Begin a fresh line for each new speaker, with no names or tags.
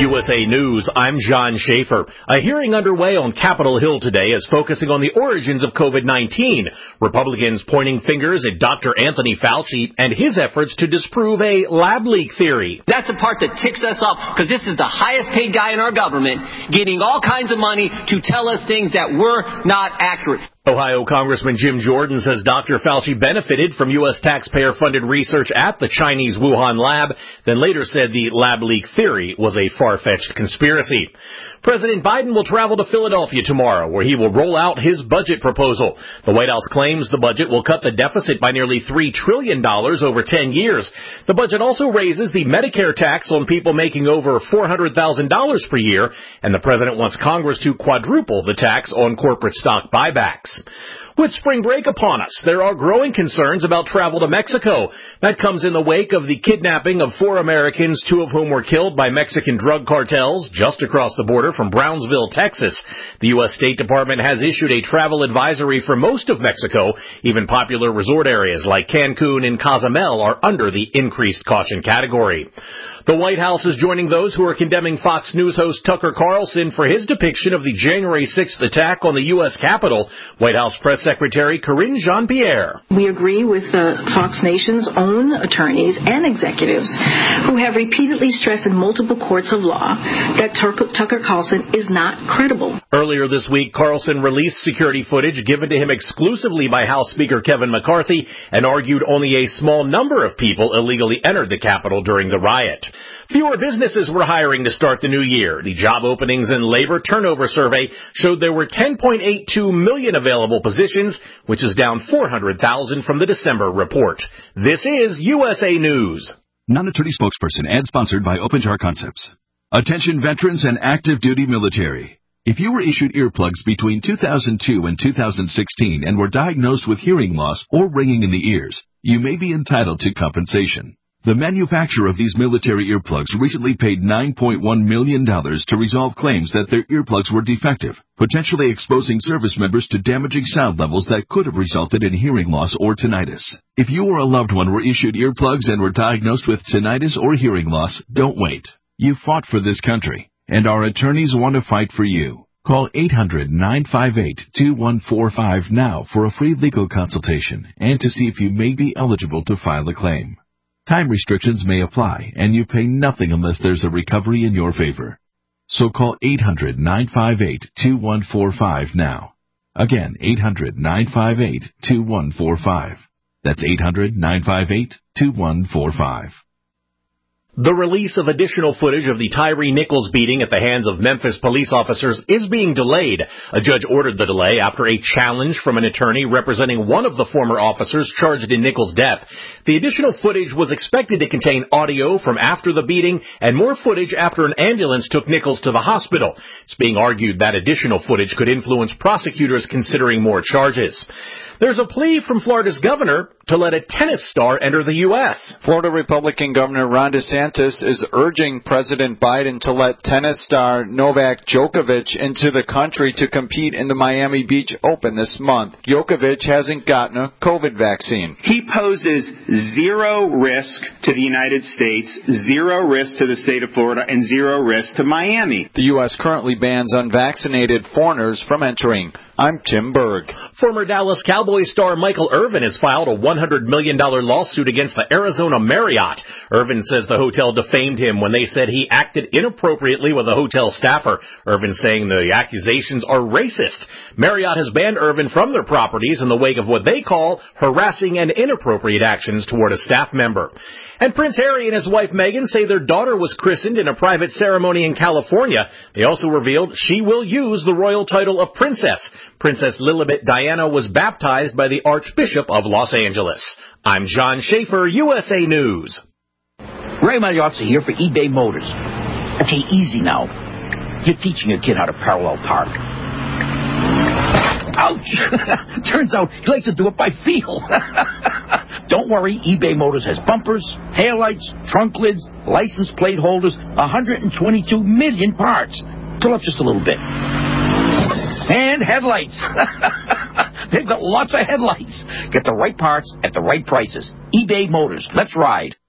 USA News, I'm John Schaefer. A hearing underway on Capitol Hill today is focusing on the origins of COVID-19. Republicans pointing fingers at Dr. Anthony Fauci and his efforts to disprove a lab leak theory.
That's the part that ticks us off, because this is the highest paid guy in our government getting all kinds of money to tell us things that were not accurate.
Ohio Congressman Jim Jordan says Dr. Fauci benefited from U.S. taxpayer-funded research at the Chinese Wuhan lab, then later said the lab leak theory was a far-fetched conspiracy. President Biden will travel to Philadelphia tomorrow, where he will roll out his budget proposal. The White House claims the budget will cut the deficit by nearly $3 trillion over 10 years. The budget also raises the Medicare tax on people making over $400,000 per year, and the president wants Congress to quadruple the tax on corporate stock buybacks. With spring break upon us, there are growing concerns about travel to Mexico. That comes in the wake of the kidnapping of 4 Americans, 2 of whom were killed by Mexican drug cartels just across the border from Brownsville, Texas. The U.S. State Department has issued a travel advisory for most of Mexico. Even popular resort areas like Cancun and Cozumel are under the increased caution category. The White House is joining those who are condemning Fox News host Tucker Carlson for his depiction of the January 6th attack on the U.S. Capitol. White House Press Secretary Karine Jean-Pierre.
We agree with Fox Nation's own attorneys and executives who have repeatedly stressed in multiple courts of law that Tucker Carlson is not credible.
Earlier this week, Carlson released security footage given to him exclusively by House Speaker Kevin McCarthy and argued only a small number of people illegally entered the Capitol during the riot. Fewer businesses were hiring to start the new year. The Job Openings and Labor Turnover Survey showed there were 10.82 million available positions, which is down 400,000 from the December report. This is USA News.
Non-attorney spokesperson, ad sponsored by OpenJar Concepts. Attention veterans and active duty military. If you were issued earplugs between 2002 and 2016 and were diagnosed with hearing loss or ringing in the ears, you may be entitled to compensation. The manufacturer of these military earplugs recently paid $9.1 million to resolve claims that their earplugs were defective, potentially exposing service members to damaging sound levels that could have resulted in hearing loss or tinnitus. If you or a loved one were issued earplugs and were diagnosed with tinnitus or hearing loss, don't wait. You fought for this country, and our attorneys want to fight for you. Call 800-958-2145 now for a free legal consultation and to see if you may be eligible to file a claim. Time restrictions may apply, and you pay nothing unless there's a recovery in your favor. So call 800-958-2145 now. Again, 800-958-2145. That's 800-958-2145.
The release of additional footage of the Tyre Nichols beating at the hands of Memphis police officers is being delayed. A judge ordered the delay after a challenge from an attorney representing one of the former officers charged in Nichols' death. The additional footage was expected to contain audio from after the beating and more footage after an ambulance took Nichols to the hospital. It's being argued that additional footage could influence prosecutors considering more charges. There's a plea from Florida's governor to let a tennis star enter the U.S.
Florida Republican Governor Ron DeSantis is urging President Biden to let tennis star Novak Djokovic into the country to compete in the Miami Beach Open this month. Djokovic hasn't gotten a COVID vaccine.
He poses zero risk to the United States, zero risk to the state of Florida, and zero risk to Miami.
The U.S. currently bans unvaccinated foreigners from entering. I'm Tim Berg.
Former Dallas Cowboys star Michael Irvin has filed a $100 million lawsuit against the Arizona Marriott. Irvin says the hotel defamed him when they said he acted inappropriately with a hotel staffer. Irvin saying the accusations are racist. Marriott has banned Irvin from their properties in the wake of what they call harassing and inappropriate actions toward a staff member. And Prince Harry and his wife Meghan say their daughter was christened in a private ceremony in California. They also revealed she will use the royal title of princess. Princess Lilibet Diana was baptized by the Archbishop of Los Angeles. I'm John Schaefer, USA News.
Ray Magliozzi here for eBay Motors. Okay, easy now. You're teaching your kid how to parallel park. Ouch! Turns out he likes to do it by feel. Don't worry, eBay Motors has bumpers, taillights, trunk lids, license plate holders, 122 million parts. Pull up just a little bit. And headlights. They've got lots of headlights. Get the right parts at the right prices. eBay Motors. Let's ride.